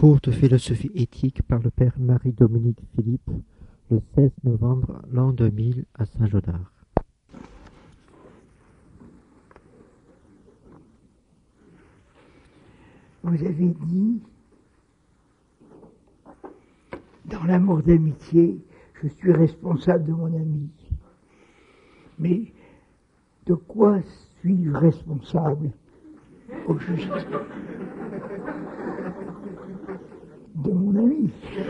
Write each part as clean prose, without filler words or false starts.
Cours de philosophie éthique par le père Marie-Dominique Philippe, le 16 novembre l'an 2000 à Saint-Gaudard. Vous avez dit, dans l'amour d'amitié, je suis responsable de mon ami. Mais de quoi suis-je responsable au juste? De mon ami.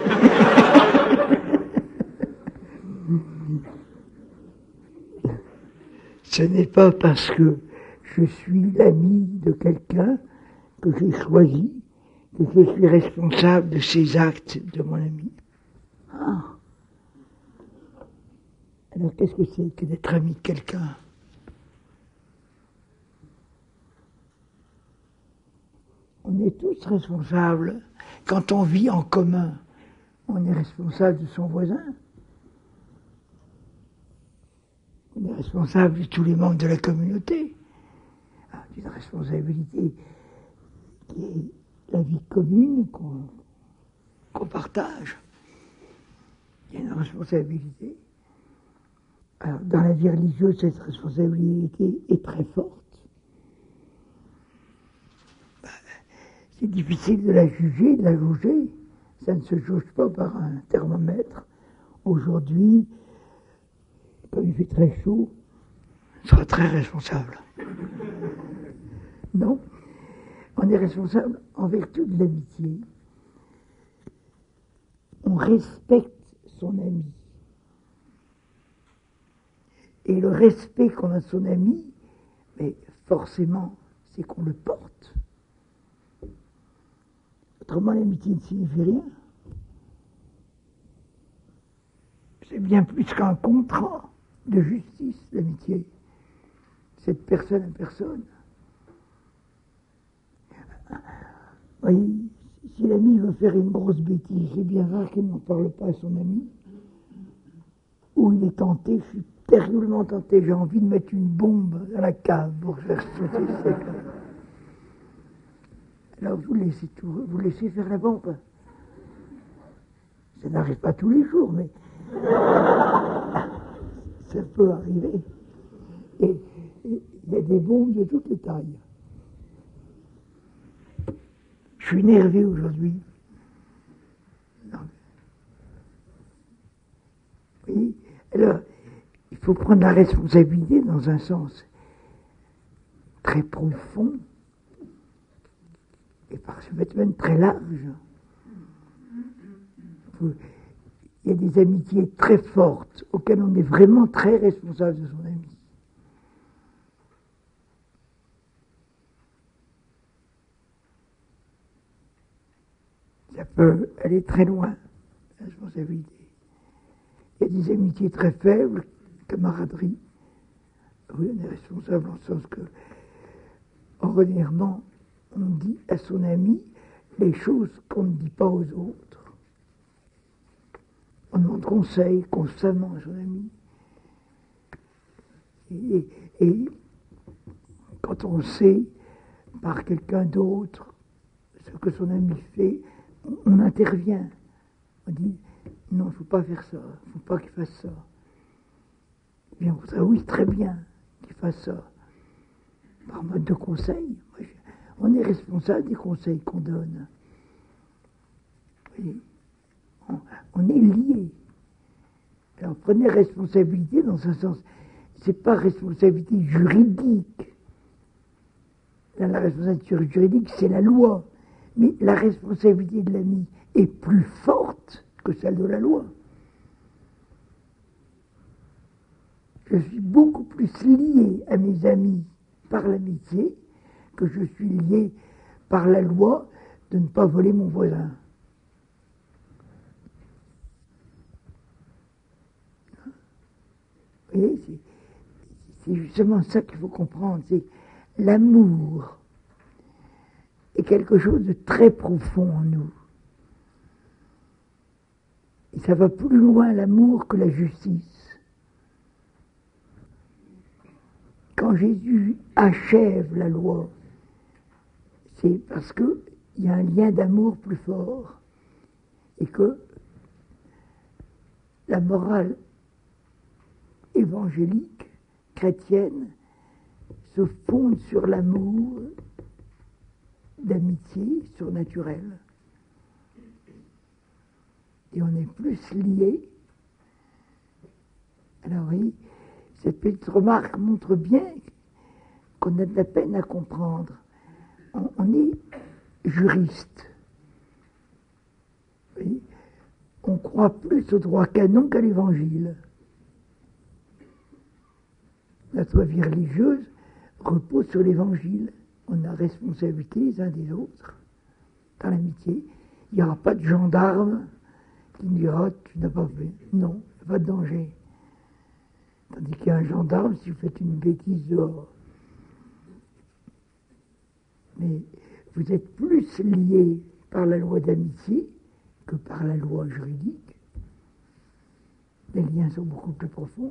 Ce n'est pas parce que je suis l'ami de quelqu'un que j'ai choisi que je suis responsable de ses actes de mon ami. Ah. Alors qu'est-ce que c'est que d'être ami de quelqu'un? On est tous responsables. Quand on vit en commun, on est responsable de son voisin. On est responsable de tous les membres de la communauté. Une responsabilité qui est la vie commune qu'on partage. Il y a une responsabilité. Alors, dans la vie religieuse, cette responsabilité est très forte. C'est difficile de la juger, de la jauger. Ça ne se jauge pas par un thermomètre. Aujourd'hui, comme il fait très chaud, on sera très responsable. Non, on est responsable en vertu de l'amitié. On respecte son ami. Et le respect qu'on a de son ami, mais forcément, c'est qu'on le porte. Autrement, l'amitié ne signifie rien. C'est bien plus qu'un contrat de justice, l'amitié. C'est de personne à personne. Voyez, si l'ami veut faire une grosse bêtise, c'est bien rare qu'il n'en parle pas à son ami. Ou il est tenté, je suis terriblement tenté, j'ai envie de mettre une bombe dans la cave pour faire sauter ça. Alors vous laissez faire la bombe. Ça n'arrive pas tous les jours, mais ça peut arriver. Et il y a des bombes de toutes les tailles. Je suis énervé aujourd'hui. Oui. Alors, il faut prendre la responsabilité dans un sens très profond et par ce fait même très large. Il y a des amitiés très fortes auxquelles on est vraiment très responsable de son ami. Ça peut aller très loin, la responsabilité. Il y a des amitiés très faibles, camaraderie. Oui, on est responsable en sens que, ordinairement, on dit à son ami les choses qu'on ne dit pas aux autres. On demande conseil constamment à son ami. Et quand on sait par quelqu'un d'autre ce que son ami fait, on intervient. On dit non, il ne faut pas faire ça, il ne faut pas qu'il fasse ça. Et bien, on voudrait, oui, très bien qu'il fasse ça. Par mode de conseil, on est responsable des conseils qu'on donne. Oui. On est liés. Alors prenez responsabilité dans un sens. Ce n'est pas responsabilité juridique. Là, la responsabilité juridique, c'est la loi. Mais la responsabilité de l'ami est plus forte que celle de la loi. Je suis beaucoup plus lié à mes amis par l'amitié que je suis lié par la loi de ne pas voler mon voisin. Vous voyez, c'est justement ça qu'il faut comprendre, c'est l'amour est quelque chose de très profond en nous. Et ça va plus loin l'amour que la justice. Quand Jésus achève la loi, c'est parce que il y a un lien d'amour plus fort et que la morale évangélique, chrétienne, se fonde sur l'amour d'amitié surnaturelle. Et on est plus liés. Alors oui, cette petite remarque montre bien qu'on a de la peine à comprendre. On est juriste. Oui. On croit plus au droit canon qu'à l'évangile. Notre vie religieuse repose sur l'évangile. On a responsabilité les uns des autres dans l'amitié. Il n'y aura pas de gendarme qui me dira tu n'as pas fait. Non, il n'y a pas de danger. Tandis qu'il y a un gendarme si vous faites une bêtise dehors. Mais vous êtes plus liés par la loi d'amitié que par la loi juridique. Les liens sont beaucoup plus profonds.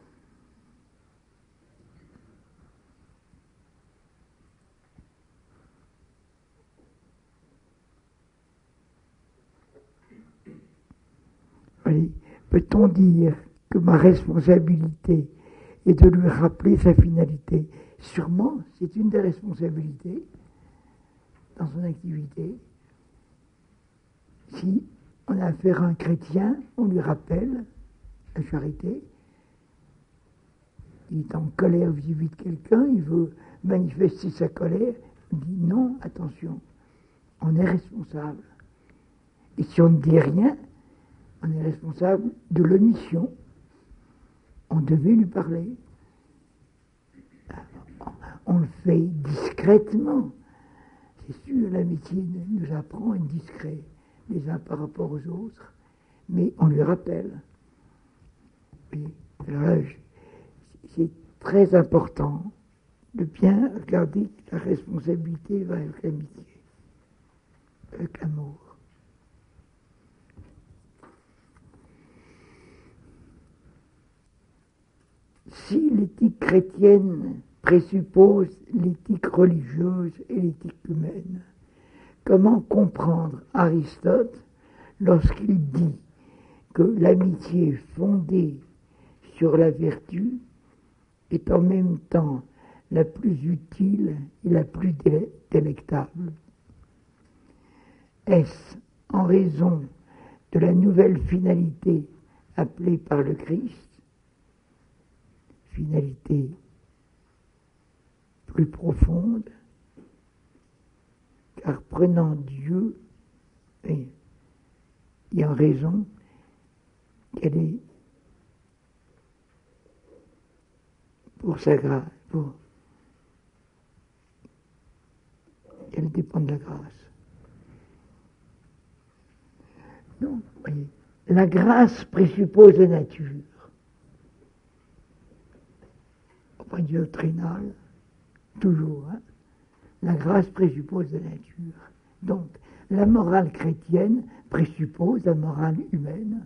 Oui. Peut-on dire que ma responsabilité est de lui rappeler sa finalité? Sûrement, c'est une des responsabilités dans son activité. Si on a affaire à un chrétien, on lui rappelle la charité. Il est en colère vis-à-vis de quelqu'un, il veut manifester sa colère, on dit non, attention, on est responsable. Et si on ne dit rien, on est responsable de l'omission. On devait lui parler. On le fait discrètement. C'est sûr, l'amitié nous apprend à être discret les uns par rapport aux autres, mais on lui rappelle. Et alors là, c'est très important de bien regarder que la responsabilité va avec l'amitié, avec l'amour. Si l'éthique chrétienne présuppose l'éthique religieuse et l'éthique humaine, comment comprendre Aristote lorsqu'il dit que l'amitié fondée sur la vertu est en même temps la plus utile et la plus délectable? Est-ce en raison de la nouvelle finalité appelée par le Christ, finalité plus profonde, car prenant Dieu, et en raison qu'elle est pour sa grâce, qu'elle dépend de la grâce. Non, voyez, la grâce présuppose la nature. Au point de vue doctrinal, toujours, hein, la grâce présuppose la nature. Donc, la morale chrétienne présuppose la morale humaine.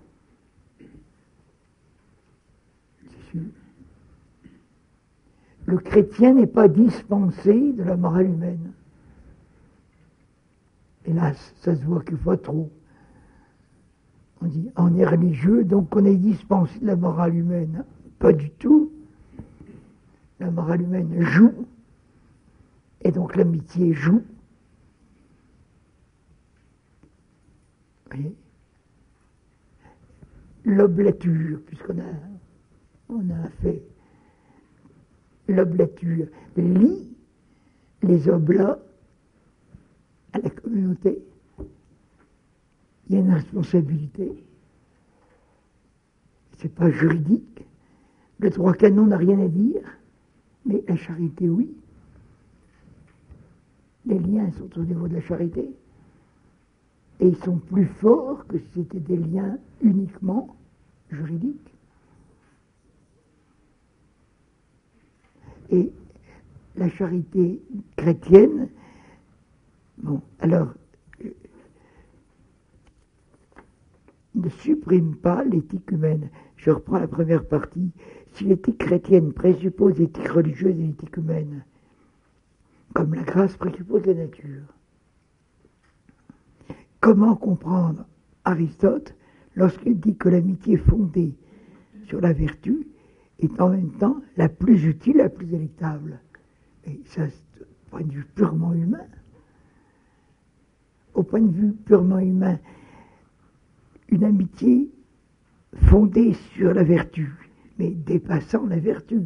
C'est sûr. Le chrétien n'est pas dispensé de la morale humaine. Hélas, ça se voit qu'il faut trop. On dit, on est religieux, donc on est dispensé de la morale humaine. Pas du tout. La morale humaine joue, et donc l'amitié joue. Vous voyez ? L'oblature, puisqu'on a fait l'oblature, lie les oblats à la communauté. Il y a une responsabilité. C'est pas juridique. Le droit canon n'a rien à dire, mais la charité, oui. Les liens sont au niveau de la charité. Et ils sont plus forts que si c'était des liens uniquement juridiques. Et la charité chrétienne, bon, alors, ne supprime pas l'éthique humaine. Je reprends la première partie. Si l'éthique chrétienne présuppose l'éthique religieuse et l'éthique humaine, comme la grâce présuppose la nature, comment comprendre Aristote lorsqu'il dit que l'amitié fondée sur la vertu est en même temps la plus utile, la plus délectable? Et ça, c'est au point de vue purement humain. Au point de vue purement humain, une amitié fondée sur la vertu, mais dépassant la vertu,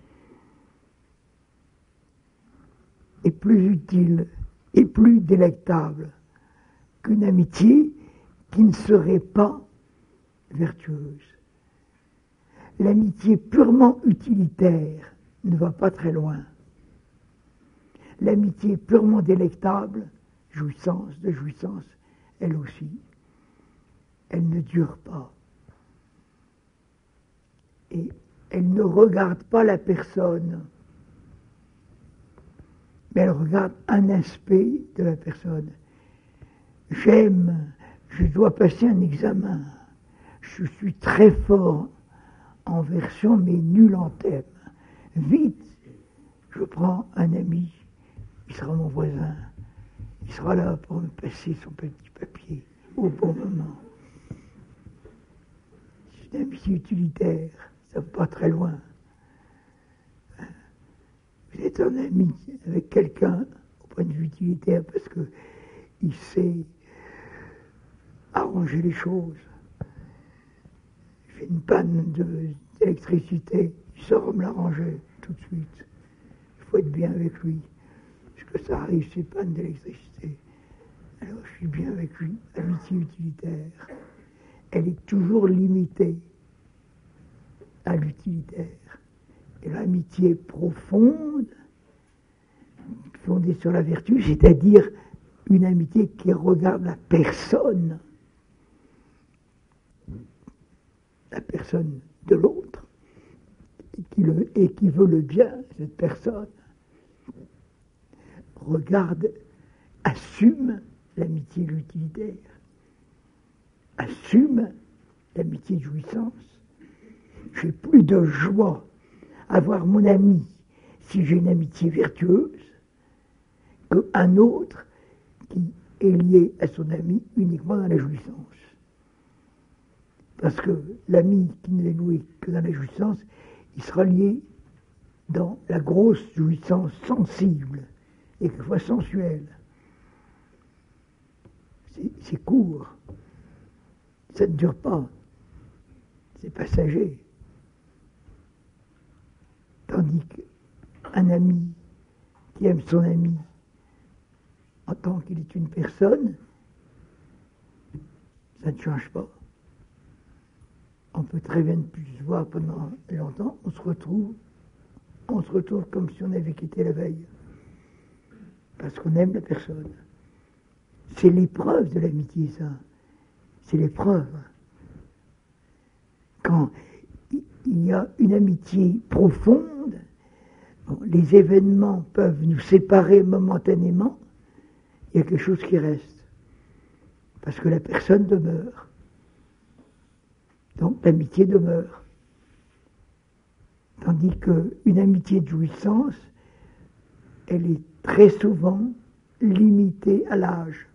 est plus utile et plus délectable qu'une amitié qui ne serait pas vertueuse. L'amitié purement utilitaire ne va pas très loin. L'amitié purement délectable, de jouissance, elle aussi, elle ne dure pas. Et elle ne regarde pas la personne, mais elle regarde un aspect de la personne. J'aime, je dois passer un examen, je suis très fort en version mais nul en thème. Vite, je prends un ami, il sera mon voisin, il sera là pour me passer son petit papier au bon moment. C'est une amitié utilitaire, ça ne va pas très loin. Vous êtes un ami avec quelqu'un au point de vue utilitaire parce qu'il sait arranger les choses. J'ai une panne d'électricité, il saura me l'arranger tout de suite. Il faut être bien avec lui. Parce que ça arrive, ces pannes d'électricité. Alors je suis bien avec lui. L'amitié utilitaire, elle est toujours limitée à l'utilitaire. Et l'amitié profonde, fondée sur la vertu, c'est-à-dire une amitié qui regarde la personne de l'autre, et qui veut le bien, cette personne, regarde, assume l'amitié utilitaire, assume l'amitié de jouissance. J'ai plus de joie à voir mon ami si j'ai une amitié vertueuse qu'un autre qui est lié à son ami uniquement dans la jouissance. Parce que l'ami qui n'est loué que dans la jouissance, il sera lié dans la grosse jouissance sensible et quelquefois sensuelle. C'est court, ça ne dure pas, c'est passager. Tandis qu'un ami qui aime son ami en tant qu'il est une personne, ça ne change pas. On peut très bien ne plus se voir pendant longtemps, on se retrouve comme si on avait quitté la veille. Parce qu'on aime la personne. C'est l'épreuve de l'amitié, ça. C'est l'épreuve. Quand il y a une amitié profonde, bon, les événements peuvent nous séparer momentanément, il y a quelque chose qui reste. Parce que la personne demeure. Donc l'amitié demeure. Tandis qu'une amitié de jouissance, elle est très souvent limitée à l'âge.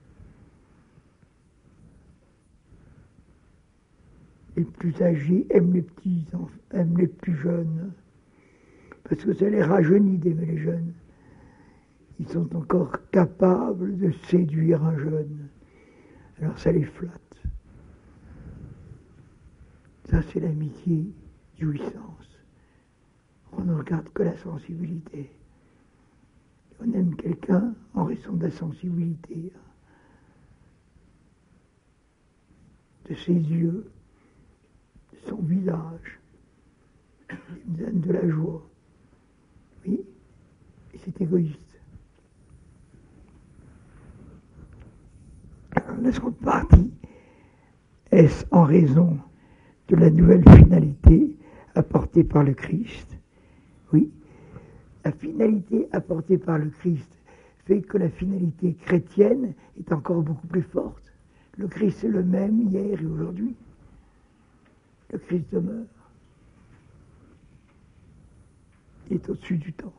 Les plus âgés aiment les petits enfants, aiment les plus jeunes, parce que ça les rajeunit d'aimer les jeunes. Ils sont encore capables de séduire un jeune. Alors ça les flatte. Ça, c'est l'amitié jouissance. On ne regarde que la sensibilité. On aime quelqu'un en raison de la sensibilité, de ses yeux, de son visage. Il me donne de la joie. Oui, et c'est égoïste. Alors, la seconde partie, est-ce en raison de la nouvelle finalité apportée par le Christ? Oui, la finalité apportée par le Christ fait que la finalité chrétienne est encore beaucoup plus forte. Le Christ est le même hier et aujourd'hui. Le Christ demeure. Il est au-dessus du temps.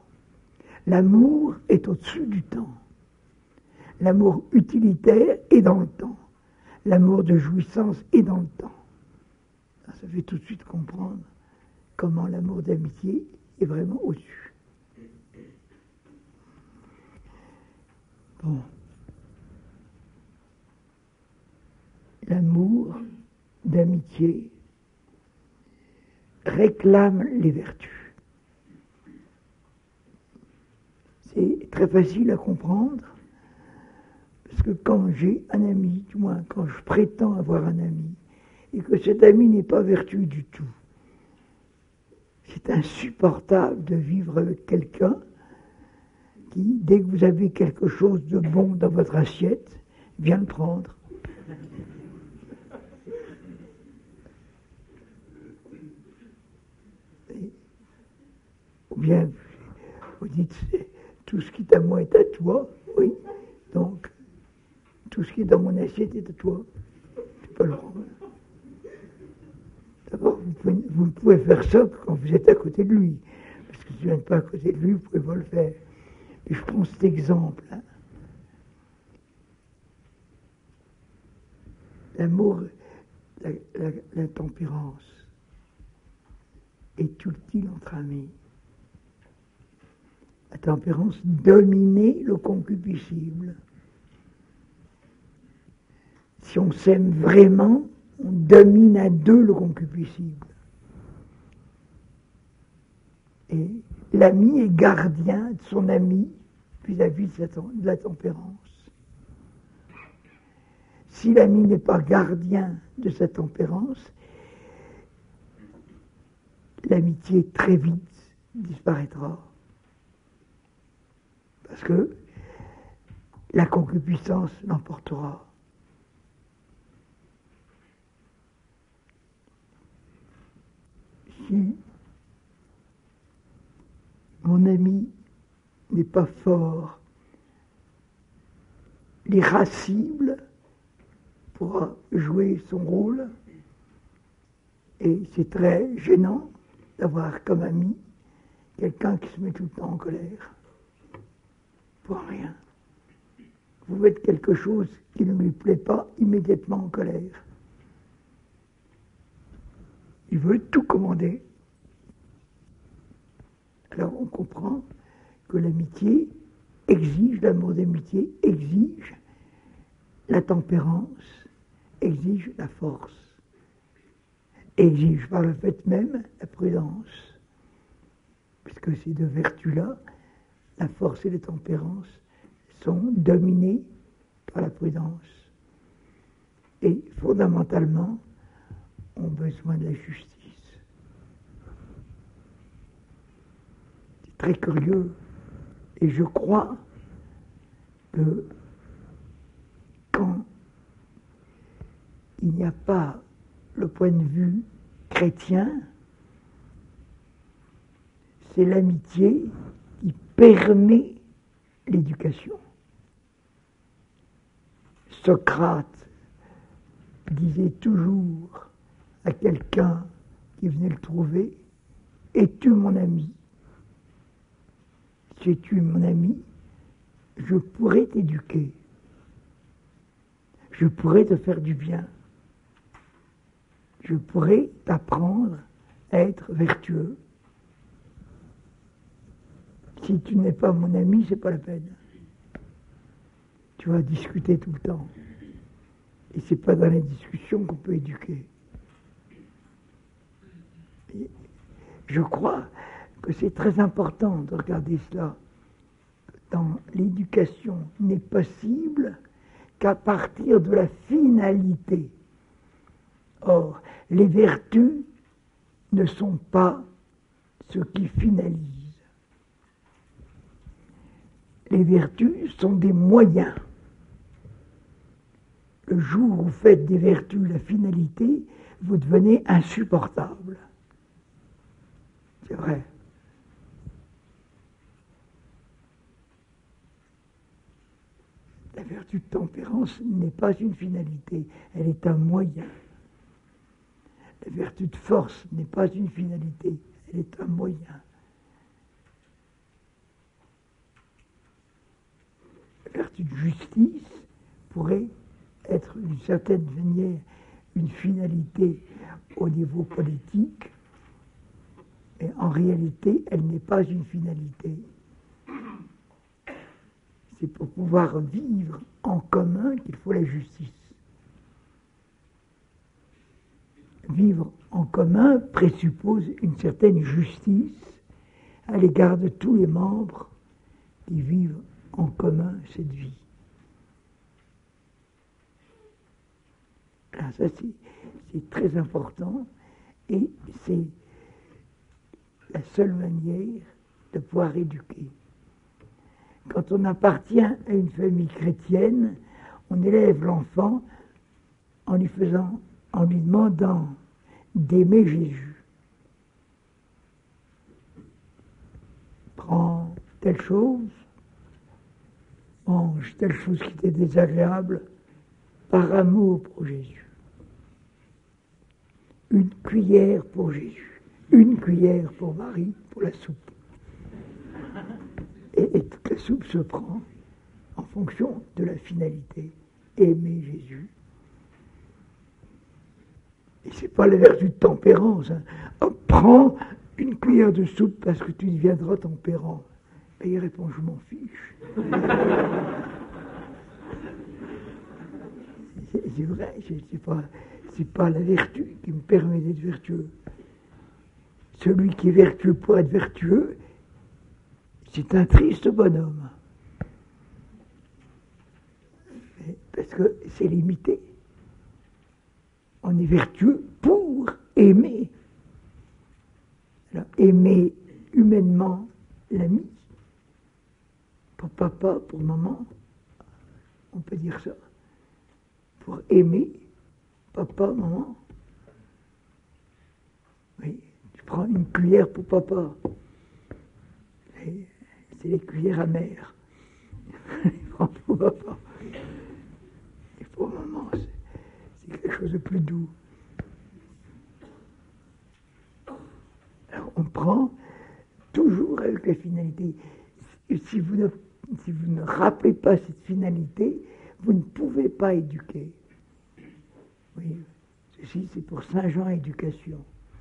L'amour est au-dessus du temps. L'amour utilitaire est dans le temps. l'amour de jouissance est dans le temps. Ça fait tout de suite comprendre comment l'amour d'amitié est vraiment au-dessus. Bon. L'amour d'amitié réclame les vertus. C'est très facile à comprendre, parce que quand j'ai un ami, du moins quand je prétends avoir un ami, et que cet ami n'est pas vertueux du tout, c'est insupportable de vivre avec quelqu'un qui, dès que vous avez quelque chose de bon dans votre assiette, vient le prendre. Ou bien, vous dites, tout ce qui est à moi est à toi, oui, donc, tout ce qui est dans mon assiette est à toi. Tu peux le prendre. D'abord, vous ne pouvez faire ça que quand vous êtes à côté de lui. Parce que si vous n'êtes pas à côté de lui, vous ne pouvez pas le faire. Et je prends cet exemple. L'amour, la tempérance est utile entre amis. La tempérance, dominer le concupiscible. Si on s'aime vraiment, on domine à deux le concupiscible. Et l'ami est gardien de son ami vis-à-vis de la tempérance. Si l'ami n'est pas gardien de sa tempérance, l'amitié très vite disparaîtra. Parce que la concupiscence l'emportera. Si mon ami n'est pas fort, l'irascible pourra jouer son rôle, et c'est très gênant d'avoir comme ami quelqu'un qui se met tout le temps en colère. Pour rien. Vous faites quelque chose qui ne lui plaît pas, immédiatement en colère. Il veut tout commander. Alors on comprend que l'amitié exige, l'amour d'amitié exige la tempérance, exige la force, exige par le fait même la prudence. Puisque ces deux vertus-là, la force et la tempérance, sont dominées par la prudence. Et fondamentalement, ont besoin de la justice. C'est très curieux. Et je crois que quand il n'y a pas le point de vue chrétien, c'est l'amitié qui permet l'éducation. Socrate disait toujours à quelqu'un qui venait le trouver, « Es-tu mon ami ? Si tu es mon ami, je pourrais t'éduquer. Je pourrais te faire du bien. Je pourrais t'apprendre à être vertueux. Si tu n'es pas mon ami, c'est pas la peine. Tu vas discuter tout le temps. Et c'est pas dans les discussions qu'on peut éduquer. Et je crois que c'est très important de regarder cela. Dans l'éducation n'est possible qu'à partir de la finalité. Or, les vertus ne sont pas ce qui finalise. Les vertus sont des moyens. Le jour où vous faites des vertus la finalité, vous devenez insupportable. C'est vrai. La vertu de tempérance n'est pas une finalité, elle est un moyen. La vertu de force n'est pas une finalité, elle est un moyen. La vertu de justice pourrait être d'une certaine manière une finalité au niveau politique, mais en réalité, elle n'est pas une finalité. C'est pour pouvoir vivre en commun qu'il faut la justice. Vivre en commun présuppose une certaine justice à l'égard de tous les membres qui vivent en commun cette vie. Alors ça, c'est très important et c'est la seule manière de pouvoir éduquer. Quand on appartient à une famille chrétienne, on élève l'enfant en lui demandant d'aimer Jésus. Prends telle chose, mange telle chose qui t'est désagréable, par amour pour Jésus. Une cuillère pour Jésus, une cuillère pour Marie, pour la soupe. Et toute la soupe se prend en fonction de la finalité. Aimer Jésus. Et c'est pas la vertu de tempérance. Hein. Oh, prends une cuillère de soupe parce que tu deviendras tempérant. Et il répond, je m'en fiche. C'est vrai, c'est pas la vertu qui me permet d'être vertueux. Celui qui est vertueux pour être vertueux, c'est un triste bonhomme. Parce que c'est limité. On est vertueux pour aimer. Alors, aimer humainement l'ami, pour papa, pour maman, on peut dire ça. Pour aimer papa, maman. Oui, tu prends une cuillère pour papa. C'est les cuillères amères. Pour papa. Et pour maman, c'est quelque chose de plus doux. Alors on prend toujours avec la finalité. Si vous ne rappelez pas cette finalité, vous ne pouvez pas éduquer. Oui, ceci c'est pour Saint Jean Éducation.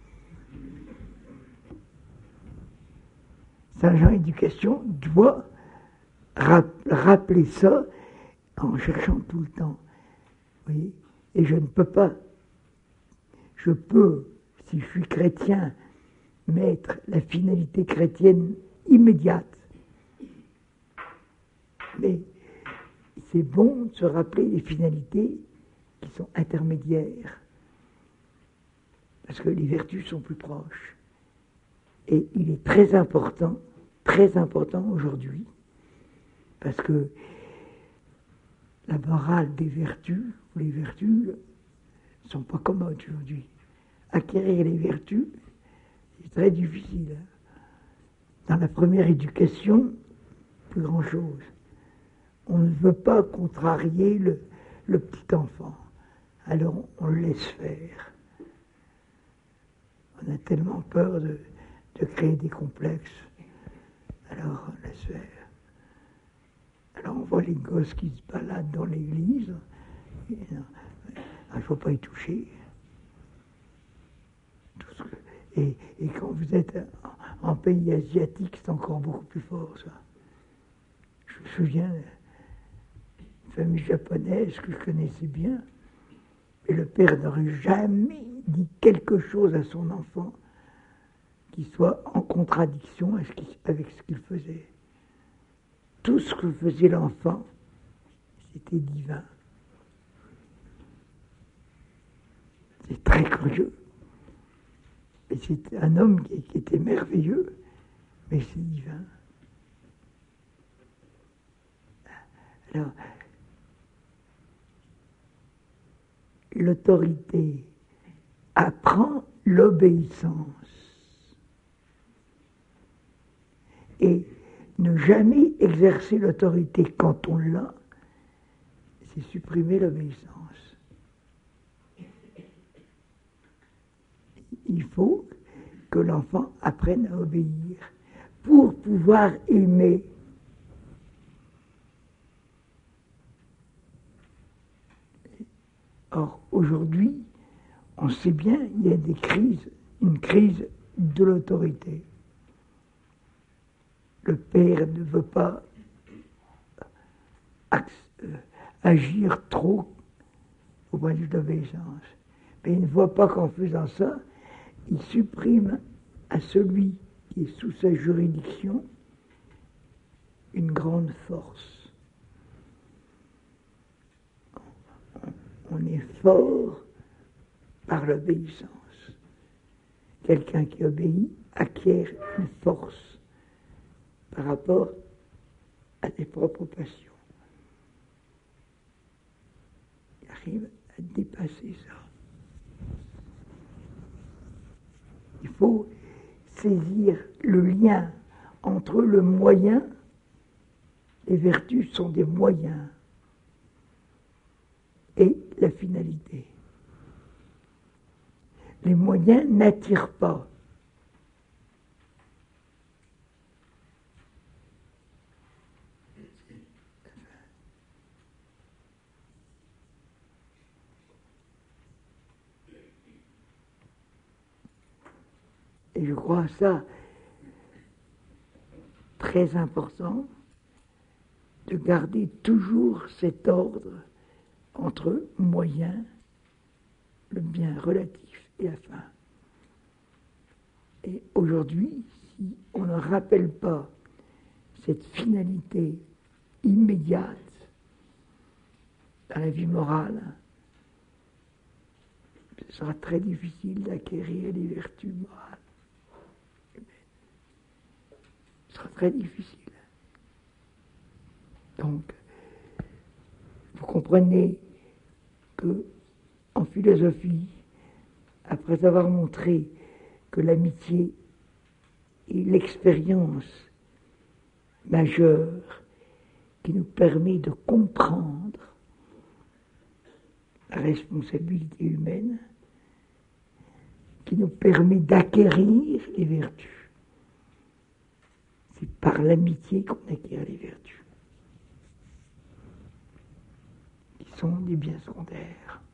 Saint Jean Éducation doit rappeler ça en cherchant tout le temps. Oui, et je ne peux pas. Je peux, si je suis chrétien, mettre la finalité chrétienne immédiate. Mais c'est bon de se rappeler les finalités qui sont intermédiaires. Parce que les vertus sont plus proches. Et il est très important aujourd'hui, parce que la morale des vertus, ou les vertus, ne sont pas commodes aujourd'hui. Acquérir les vertus, c'est très difficile. Dans la première éducation, plus grand-chose. On ne veut pas contrarier le petit enfant. Alors on le laisse faire. On a tellement peur de créer des complexes. Alors on laisse faire. Alors on voit les gosses qui se baladent dans l'église. Il ne faut pas y toucher. Et quand vous êtes en pays asiatique, c'est encore beaucoup plus fort, ça. Je me souviens d'une famille japonaise que je connaissais bien, et le père n'aurait jamais dit quelque chose à son enfant qui soit en contradiction avec ce qu'il faisait. Tout ce que faisait l'enfant, c'était divin. C'est très curieux. Et c'est un homme qui était merveilleux, mais c'est divin. Alors, l'autorité apprend l'obéissance. Et ne jamais exercer l'autorité quand on l'a, c'est supprimer l'obéissance. Il faut que l'enfant apprenne à obéir pour pouvoir aimer. Or, aujourd'hui, on sait bien, il y a une crise de l'autorité. Le père ne veut pas agir trop au point de vue de l'obéissance. Mais il ne voit pas qu'en faisant ça, il supprime à celui qui est sous sa juridiction une grande force. On est fort par l'obéissance. Quelqu'un qui obéit acquiert une force par rapport à ses propres passions. Il arrive à dépasser ça. Il faut saisir le lien entre le moyen, les vertus sont des moyens, et la finalité. Les moyens n'attirent pas. Et je crois ça très important de garder toujours cet ordre entre moyen, le bien relatif et la fin. Et aujourd'hui, si on ne rappelle pas cette finalité immédiate dans la vie morale, ce sera très difficile d'acquérir les vertus morales. Ce sera très difficile. Donc, vous comprenez que, en philosophie, après avoir montré que l'amitié est l'expérience majeure qui nous permet de comprendre la responsabilité humaine, qui nous permet d'acquérir les vertus. C'est par l'amitié qu'on acquiert les vertus, qui sont des biens secondaires.